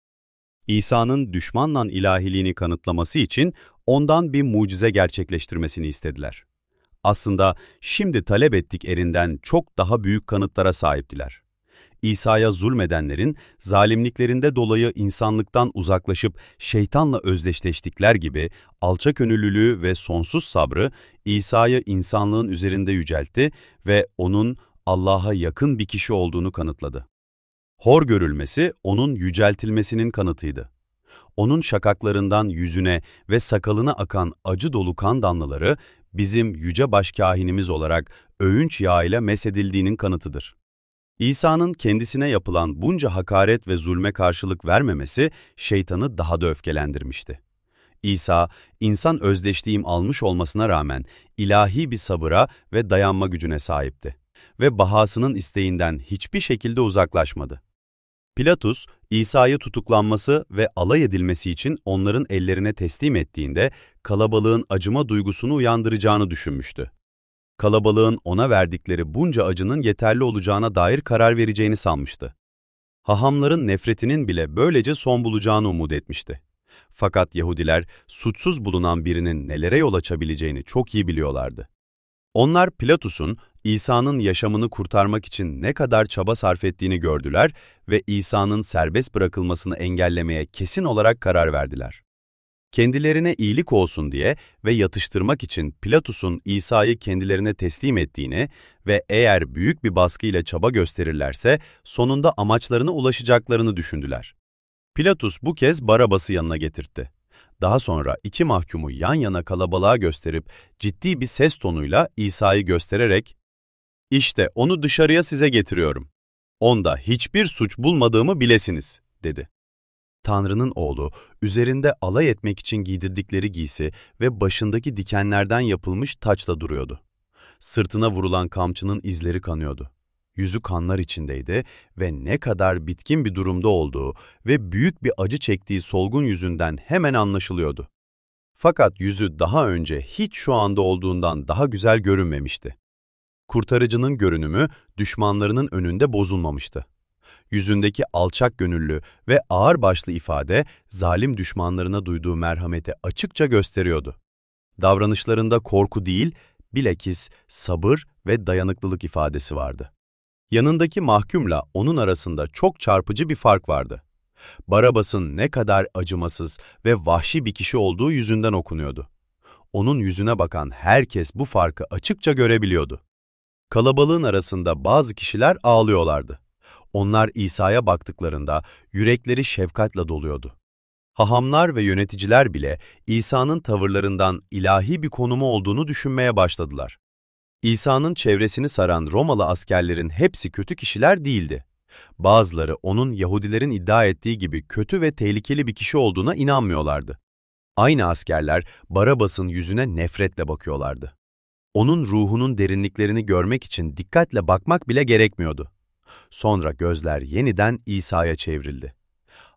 İsa'nın düşmanla ilahiliğini kanıtlaması için ondan bir mucize gerçekleştirmesini istediler. Aslında şimdi talep ettik erinden çok daha büyük kanıtlara sahiptiler. İsa'ya zulmedenlerin zalimliklerinde dolayı insanlıktan uzaklaşıp şeytanla özdeşleştikler gibi alçakgönüllülüğü ve sonsuz sabrı İsa'yı insanlığın üzerinde yüceltti ve onun Allah'a yakın bir kişi olduğunu kanıtladı. Hor görülmesi onun yüceltilmesinin kanıtıydı. Onun şakaklarından yüzüne ve sakalına akan acı dolu kan damlaları bizim yüce başkâhinimiz olarak övünç yağıyla mesedildiğinin kanıtıdır. İsa'nın kendisine yapılan bunca hakaret ve zulme karşılık vermemesi şeytanı daha da öfkelendirmişti. İsa, insan özdeşliğim almış olmasına rağmen ilahi bir sabıra ve dayanma gücüne sahipti ve bahasının isteğinden hiçbir şekilde uzaklaşmadı. Pilatus, İsa'yı tutuklanması ve alay edilmesi için onların ellerine teslim ettiğinde kalabalığın acıma duygusunu uyandıracağını düşünmüştü. Kalabalığın ona verdikleri bunca acının yeterli olacağına dair karar vereceğini sanmıştı. Hahamların nefretinin bile böylece son bulacağını umut etmişti. Fakat Yahudiler suçsuz bulunan birinin nelere yol açabileceğini çok iyi biliyorlardı. Onlar Pilatus'un İsa'nın yaşamını kurtarmak için ne kadar çaba sarf ettiğini gördüler ve İsa'nın serbest bırakılmasını engellemeye kesin olarak karar verdiler. Kendilerine iyilik olsun diye ve yatıştırmak için Pilatus'un İsa'yı kendilerine teslim ettiğini ve eğer büyük bir baskıyla çaba gösterirlerse sonunda amaçlarına ulaşacaklarını düşündüler. Pilatus bu kez Barabas'ı yanına getirtti. Daha sonra iki mahkumu yan yana kalabalığa gösterip ciddi bir ses tonuyla İsa'yı göstererek "İşte onu dışarıya size getiriyorum. Onda hiçbir suç bulmadığımı bilesiniz," dedi. Tanrı'nın oğlu, üzerinde alay etmek için giydirdikleri giysi ve başındaki dikenlerden yapılmış taçla duruyordu. Sırtına vurulan kamçının izleri kanıyordu. Yüzü kanlar içindeydi ve ne kadar bitkin bir durumda olduğu ve büyük bir acı çektiği solgun yüzünden hemen anlaşılıyordu. Fakat yüzü daha önce hiç şu anda olduğundan daha güzel görünmemişti. Kurtarıcının görünümü düşmanlarının önünde bozulmamıştı. Yüzündeki alçak gönüllü ve ağırbaşlı ifade zalim düşmanlarına duyduğu merhameti açıkça gösteriyordu. Davranışlarında korku değil, bilakis sabır ve dayanıklılık ifadesi vardı. Yanındaki mahkumla onun arasında çok çarpıcı bir fark vardı. Barabas'ın ne kadar acımasız ve vahşi bir kişi olduğu yüzünden okunuyordu. Onun yüzüne bakan herkes bu farkı açıkça görebiliyordu. Kalabalığın arasında bazı kişiler ağlıyorlardı. Onlar İsa'ya baktıklarında yürekleri şefkatle doluyordu. Hahamlar ve yöneticiler bile İsa'nın tavırlarından ilahi bir konumu olduğunu düşünmeye başladılar. İsa'nın çevresini saran Romalı askerlerin hepsi kötü kişiler değildi. Bazıları onun Yahudilerin iddia ettiği gibi kötü ve tehlikeli bir kişi olduğuna inanmıyorlardı. Aynı askerler Barabas'ın yüzüne nefretle bakıyorlardı. Onun ruhunun derinliklerini görmek için dikkatle bakmak bile gerekmiyordu. Sonra gözler yeniden İsa'ya çevrildi.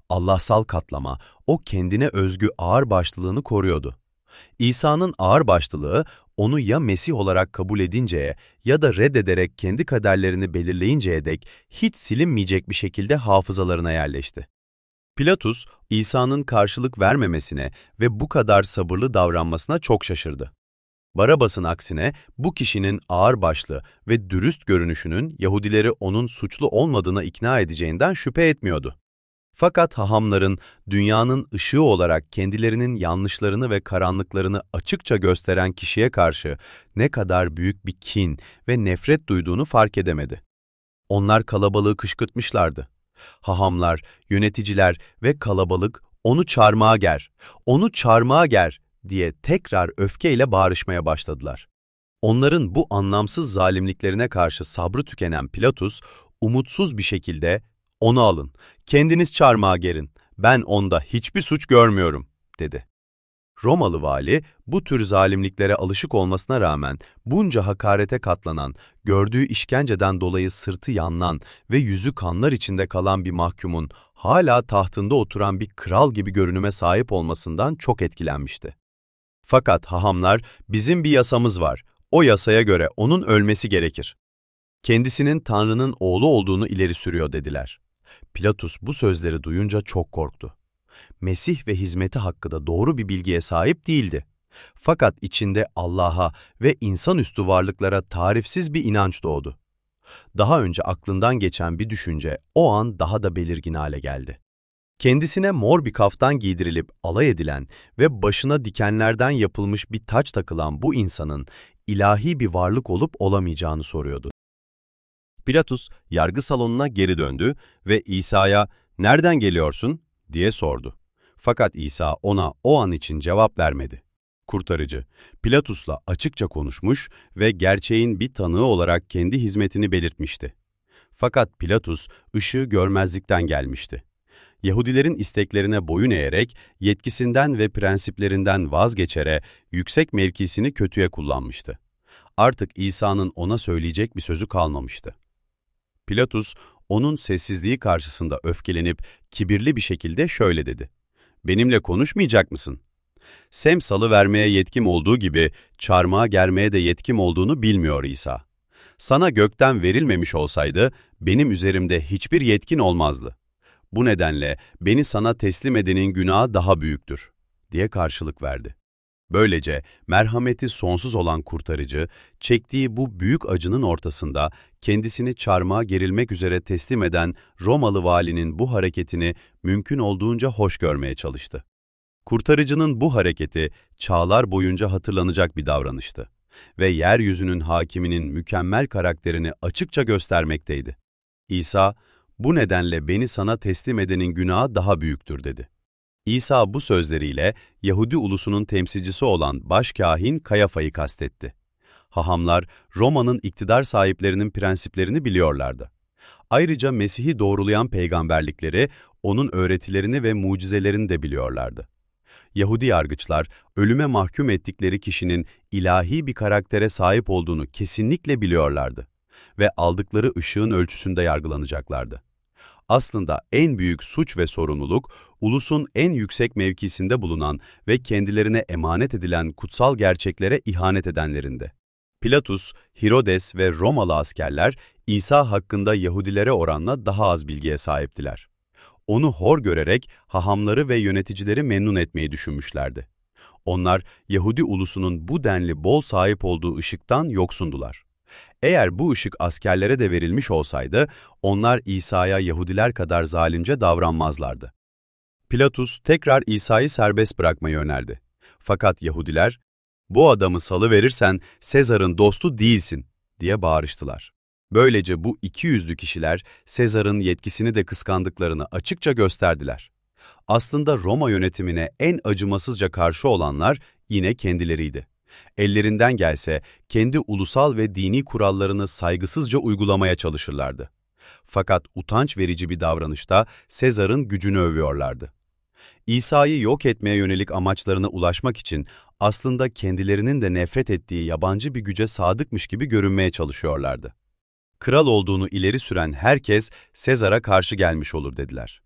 Allahsal katlama, o kendine özgü ağırbaşlılığını koruyordu. İsa'nın ağırbaşlılığı, onu ya Mesih olarak kabul edinceye ya da reddederek kendi kaderlerini belirleyinceye dek hiç silinmeyecek bir şekilde hafızalarına yerleşti. Pilatus, İsa'nın karşılık vermemesine ve bu kadar sabırlı davranmasına çok şaşırdı. Barabbas'ın aksine bu kişinin ağırbaşlı ve dürüst görünüşünün Yahudileri onun suçlu olmadığına ikna edeceğinden şüphe etmiyordu. Fakat hahamların dünyanın ışığı olarak kendilerinin yanlışlarını ve karanlıklarını açıkça gösteren kişiye karşı ne kadar büyük bir kin ve nefret duyduğunu fark edemedi. Onlar kalabalığı kışkırtmışlardı. Hahamlar, yöneticiler ve kalabalık "Onu çarmıha ger, onu çarmıha ger!" diye tekrar öfkeyle bağırışmaya başladılar. Onların bu anlamsız zalimliklerine karşı sabrı tükenen Pilatus, umutsuz bir şekilde "Onu alın, kendiniz çarmıha gerin, ben onda hiçbir suç görmüyorum," dedi. Romalı vali, bu tür zalimliklere alışık olmasına rağmen bunca hakarete katlanan, gördüğü işkenceden dolayı sırtı yanlan ve yüzü kanlar içinde kalan bir mahkumun hala tahtında oturan bir kral gibi görünüme sahip olmasından çok etkilenmişti. Fakat hahamlar, "Bizim bir yasamız var, o yasaya göre onun ölmesi gerekir. Kendisinin Tanrı'nın oğlu olduğunu ileri sürüyor," dediler. Pilatus bu sözleri duyunca çok korktu. Mesih ve hizmeti hakkında doğru bir bilgiye sahip değildi. Fakat içinde Allah'a ve insanüstü varlıklara tarifsiz bir inanç doğdu. Daha önce aklından geçen bir düşünce o an daha da belirgin hale geldi. Kendisine mor bir kaftan giydirilip alay edilen ve başına dikenlerden yapılmış bir taç takılan bu insanın ilahi bir varlık olup olamayacağını soruyordu. Pilatus yargı salonuna geri döndü ve İsa'ya "Nereden geliyorsun?" diye sordu. Fakat İsa ona o an için cevap vermedi. Kurtarıcı, Pilatus'la açıkça konuşmuş ve gerçeğin bir tanığı olarak kendi hizmetini belirtmişti. Fakat Pilatus ışığı görmezlikten gelmişti. Yahudilerin isteklerine boyun eğerek, yetkisinden ve prensiplerinden vazgeçere yüksek mevkisini kötüye kullanmıştı. Artık İsa'nın ona söyleyecek bir sözü kalmamıştı. Pilatus, onun sessizliği karşısında öfkelenip kibirli bir şekilde şöyle dedi: "Benimle konuşmayacak mısın? Sem salıvermeye yetkim olduğu gibi çarmıha germeye de yetkim olduğunu bilmiyor İsa. Sana gökten verilmemiş olsaydı benim üzerimde hiçbir yetkin olmazdı. Bu nedenle beni sana teslim edenin günahı daha büyüktür," diye karşılık verdi. Böylece merhameti sonsuz olan kurtarıcı, çektiği bu büyük acının ortasında kendisini çarmıha gerilmek üzere teslim eden Romalı valinin bu hareketini mümkün olduğunca hoş görmeye çalıştı. Kurtarıcının bu hareketi çağlar boyunca hatırlanacak bir davranıştı ve yeryüzünün hakiminin mükemmel karakterini açıkça göstermekteydi. İsa, "Bu nedenle beni sana teslim edenin günahı daha büyüktür," dedi. İsa bu sözleriyle Yahudi ulusunun temsilcisi olan başkâhin Kayafa'yı kastetti. Hahamlar, Roma'nın iktidar sahiplerinin prensiplerini biliyorlardı. Ayrıca Mesih'i doğrulayan peygamberlikleri, onun öğretilerini ve mucizelerini de biliyorlardı. Yahudi yargıçlar, ölüme mahkum ettikleri kişinin ilahi bir karaktere sahip olduğunu kesinlikle biliyorlardı ve aldıkları ışığın ölçüsünde yargılanacaklardı. Aslında en büyük suç ve sorumluluk, ulusun en yüksek mevkisinde bulunan ve kendilerine emanet edilen kutsal gerçeklere ihanet edenlerinde. Pilatus, Herodes ve Romalı askerler, İsa hakkında Yahudilere oranla daha az bilgiye sahiptiler. Onu hor görerek hahamları ve yöneticileri memnun etmeyi düşünmüşlerdi. Onlar, Yahudi ulusunun bu denli bol sahip olduğu ışıktan yoksundular. Eğer bu ışık askerlere de verilmiş olsaydı, onlar İsa'ya Yahudiler kadar zalimce davranmazlardı. Pilatus tekrar İsa'yı serbest bırakmayı önerdi. Fakat Yahudiler, "Bu adamı salıverirsen Sezar'ın dostu değilsin," diye bağırıştılar. Böylece bu ikiyüzlü kişiler Sezar'ın yetkisini de kıskandıklarını açıkça gösterdiler. Aslında Roma yönetimine en acımasızca karşı olanlar yine kendileriydi. Ellerinden gelse kendi ulusal ve dini kurallarını saygısızca uygulamaya çalışırlardı. Fakat utanç verici bir davranışta Sezar'ın gücünü övüyorlardı. İsa'yı yok etmeye yönelik amaçlarına ulaşmak için aslında kendilerinin de nefret ettiği yabancı bir güce sadıkmış gibi görünmeye çalışıyorlardı. Kral olduğunu ileri süren herkes Sezar'a karşı gelmiş olur dediler.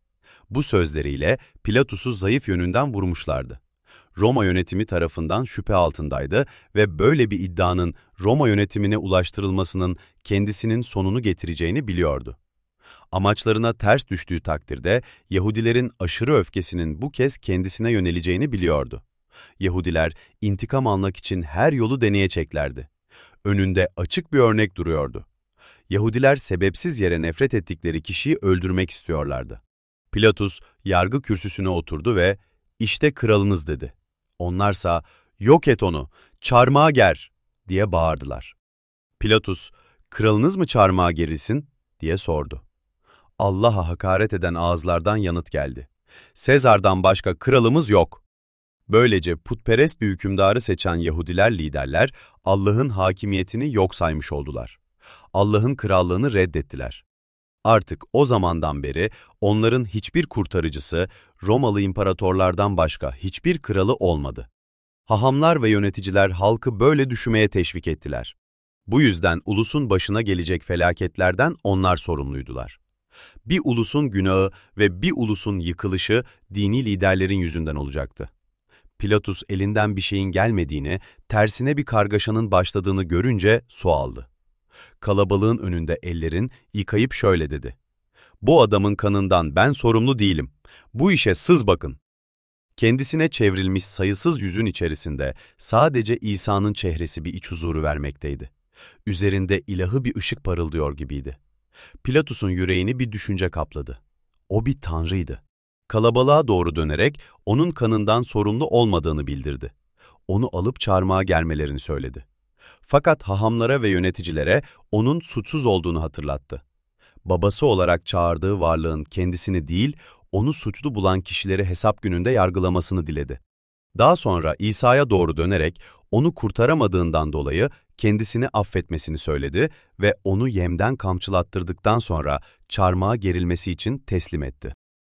Bu sözleriyle Pilatus'u zayıf yönünden vurmuşlardı. Roma yönetimi tarafından şüphe altındaydı ve böyle bir iddianın Roma yönetimine ulaştırılmasının kendisinin sonunu getireceğini biliyordu. Amaçlarına ters düştüğü takdirde Yahudilerin aşırı öfkesinin bu kez kendisine yöneleceğini biliyordu. Yahudiler intikam almak için her yolu deneyeceklerdi. Önünde açık bir örnek duruyordu. Yahudiler sebepsiz yere nefret ettikleri kişiyi öldürmek istiyorlardı. Pilatus yargı kürsüsüne oturdu ve "İşte kralınız" dedi. Onlarsa "Yok et onu, çarmıha ger" diye bağırdılar. Pilatus, "Kralınız mı çarmıha gerilsin?" diye sordu. Allah'a hakaret eden ağızlardan yanıt geldi. "Sezar'dan başka kralımız yok." Böylece putperest bir hükümdarı seçen Yahudiler liderler Allah'ın hakimiyetini yok saymış oldular. Allah'ın krallığını reddettiler. Artık o zamandan beri onların hiçbir kurtarıcısı Romalı imparatorlardan başka hiçbir kralı olmadı. Hahamlar ve yöneticiler halkı böyle düşünmeye teşvik ettiler. Bu yüzden ulusun başına gelecek felaketlerden onlar sorumluydular. Bir ulusun günahı ve bir ulusun yıkılışı dini liderlerin yüzünden olacaktı. Pilatus elinden bir şeyin gelmediğini, tersine bir kargaşanın başladığını görünce su aldı. Kalabalığın önünde ellerin yıkayıp şöyle dedi: "Bu adamın kanından ben sorumlu değilim. Bu işe siz bakın." Kendisine çevrilmiş sayısız yüzün içerisinde sadece İsa'nın çehresi bir iç huzuru vermekteydi. Üzerinde ilahı bir ışık parıldıyor gibiydi. Pilatus'un yüreğini bir düşünce kapladı. O bir tanrıydı. Kalabalığa doğru dönerek onun kanından sorumlu olmadığını bildirdi. Onu alıp çarmıha germelerini söyledi. Fakat hahamlara ve yöneticilere onun suçsuz olduğunu hatırlattı. Babası olarak çağırdığı varlığın kendisini değil, onu suçlu bulan kişileri hesap gününde yargılamasını diledi. Daha sonra İsa'ya doğru dönerek onu kurtaramadığından dolayı kendisini affetmesini söyledi ve onu yemden kamçılattırdıktan sonra çarmıha gerilmesi için teslim etti.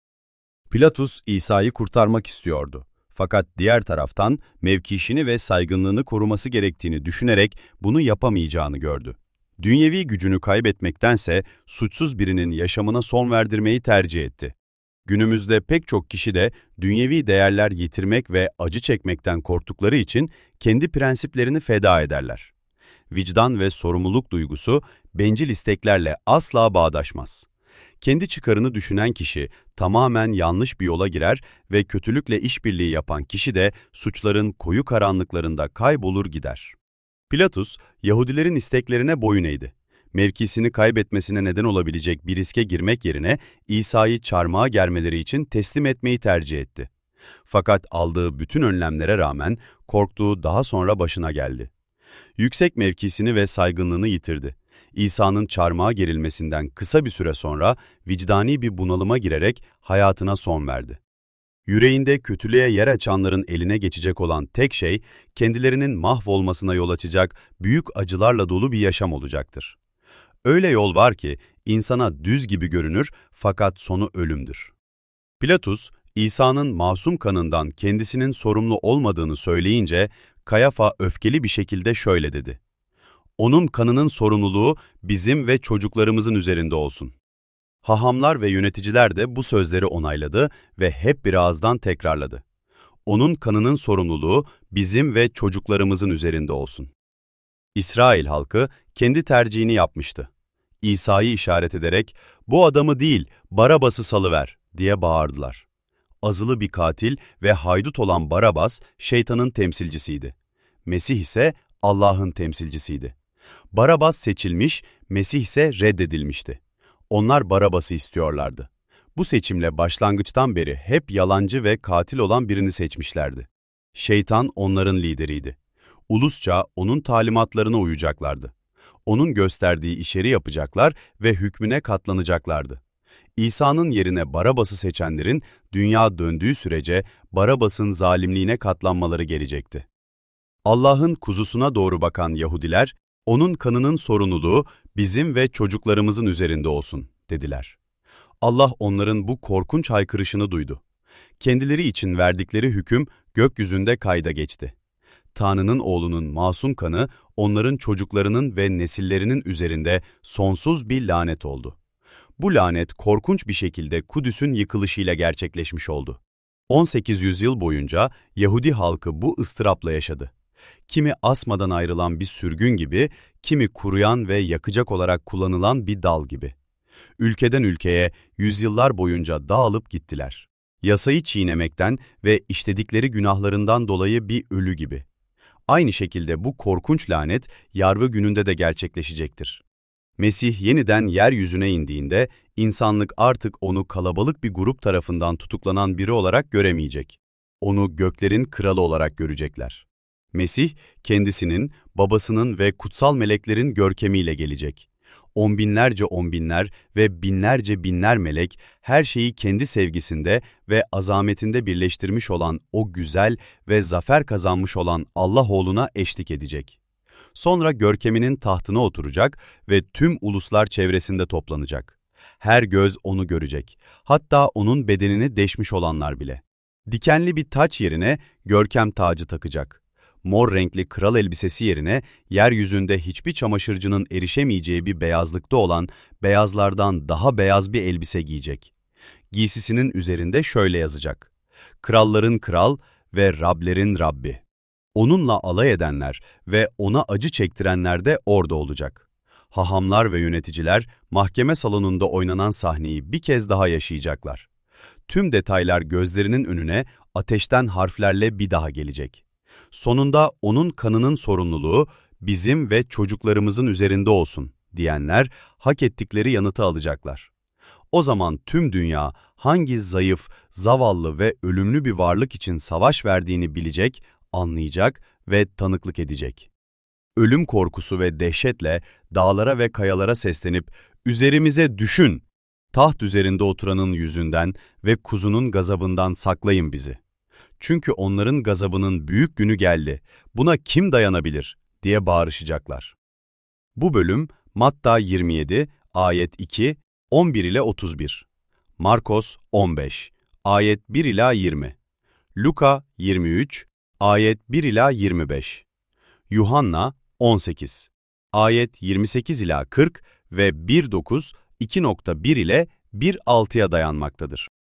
Pilatus İsa'yı kurtarmak istiyordu. Fakat diğer taraftan mevkişini ve saygınlığını koruması gerektiğini düşünerek bunu yapamayacağını gördü. Dünyevi gücünü kaybetmektense suçsuz birinin yaşamına son verdirmeyi tercih etti. Günümüzde pek çok kişi de dünyevi değerler yitirmek ve acı çekmekten korktukları için kendi prensiplerini feda ederler. Vicdan ve sorumluluk duygusu bencil isteklerle asla bağdaşmaz. Kendi çıkarını düşünen kişi tamamen yanlış bir yola girer ve kötülükle işbirliği yapan kişi de suçların koyu karanlıklarında kaybolur gider. Pilatus, Yahudilerin isteklerine boyun eğdi. Mevkisini kaybetmesine neden olabilecek bir riske girmek yerine İsa'yı çarmıha germeleri için teslim etmeyi tercih etti. Fakat aldığı bütün önlemlere rağmen korktuğu daha sonra başına geldi. Yüksek mevkisini ve saygınlığını yitirdi. İsa'nın çarmıha gerilmesinden kısa bir süre sonra vicdani bir bunalıma girerek hayatına son verdi. Yüreğinde kötülüğe yer açanların eline geçecek olan tek şey, kendilerinin mahvolmasına yol açacak büyük acılarla dolu bir yaşam olacaktır. Öyle yol var ki insana düz gibi görünür fakat sonu ölümdür. Pilatus, İsa'nın masum kanından kendisinin sorumlu olmadığını söyleyince, Kayafa öfkeli bir şekilde şöyle dedi: "Onun kanının sorumluluğu bizim ve çocuklarımızın üzerinde olsun." Hahamlar ve yöneticiler de bu sözleri onayladı ve hep bir ağızdan tekrarladı: "Onun kanının sorumluluğu bizim ve çocuklarımızın üzerinde olsun." İsrail halkı kendi tercihini yapmıştı. İsa'yı işaret ederek, "Bu adamı değil, Barabas'ı salıver" diye bağırdılar. Azılı bir katil ve haydut olan Barabas, şeytanın temsilcisiydi. Mesih ise Allah'ın temsilcisiydi. Barabas seçilmiş, Mesih ise reddedilmişti. Onlar Barabas'ı istiyorlardı. Bu seçimle başlangıçtan beri hep yalancı ve katil olan birini seçmişlerdi. Şeytan onların lideriydi. Ulusça onun talimatlarına uyacaklardı. Onun gösterdiği işleri yapacaklar ve hükmüne katlanacaklardı. İsa'nın yerine Barabas'ı seçenlerin dünya döndüğü sürece Barabas'ın zalimliğine katlanmaları gelecekti. Allah'ın kuzusuna doğru bakan Yahudiler, "Onun kanının sorumluluğu bizim ve çocuklarımızın üzerinde olsun" dediler. Allah onların bu korkunç haykırışını duydu. Kendileri için verdikleri hüküm gökyüzünde kayda geçti. Tanrı'nın oğlunun masum kanı onların çocuklarının ve nesillerinin üzerinde sonsuz bir lanet oldu. Bu lanet korkunç bir şekilde Kudüs'ün yıkılışıyla gerçekleşmiş oldu. 18 yüzyıl boyunca Yahudi halkı bu ıstırapla yaşadı. Kimi asmadan ayrılan bir sürgün gibi, kimi kuruyan ve yakacak olarak kullanılan bir dal gibi. Ülkeden ülkeye yüzyıllar boyunca dağılıp gittiler. Yasayı çiğnemekten ve işledikleri günahlarından dolayı bir ölü gibi. Aynı şekilde bu korkunç lanet yargı gününde de gerçekleşecektir. Mesih yeniden yeryüzüne indiğinde insanlık artık onu kalabalık bir grup tarafından tutuklanan biri olarak göremeyecek. Onu göklerin kralı olarak görecekler. Mesih kendisinin, babasının ve kutsal meleklerin görkemiyle gelecek. On binler ve binlerce binler melek her şeyi kendi sevgisinde ve azametinde birleştirmiş olan o güzel ve zafer kazanmış olan Allah oğluna eşlik edecek. Sonra görkeminin tahtına oturacak ve tüm uluslar çevresinde toplanacak. Her göz onu görecek. Hatta onun bedenini deşmiş olanlar bile. Dikenli bir taç yerine görkem tacı takacak. Mor renkli kral elbisesi yerine yeryüzünde hiçbir çamaşırcının erişemeyeceği bir beyazlıkta olan beyazlardan daha beyaz bir elbise giyecek. Giysisinin üzerinde şöyle yazacak: Kralların kral ve Rablerin Rabbi. Onunla alay edenler ve ona acı çektirenler de orada olacak. Hahamlar ve yöneticiler mahkeme salonunda oynanan sahneyi bir kez daha yaşayacaklar. Tüm detaylar gözlerinin önüne ateşten harflerle bir daha gelecek. Sonunda onun kanının sorumluluğu bizim ve çocuklarımızın üzerinde olsun diyenler hak ettikleri yanıtı alacaklar. O zaman tüm dünya hangi zayıf, zavallı ve ölümlü bir varlık için savaş verdiğini bilecek, anlayacak ve tanıklık edecek. Ölüm korkusu ve dehşetle dağlara ve kayalara seslenip "Üzerimize düşün! Taht üzerinde oturanın yüzünden ve kuzunun gazabından saklayın bizi. Çünkü onların gazabının büyük günü geldi. Buna kim dayanabilir?" diye bağırışacaklar. Bu bölüm Matta 27, ayet 2, 11 ile 31. Markos 15, ayet 1 ila 20. Luka 23, ayet 1 ila 25. Yuhanna 18, ayet 28 ila 40 ve 1.9, 2.1 ile 1.6'ya dayanmaktadır.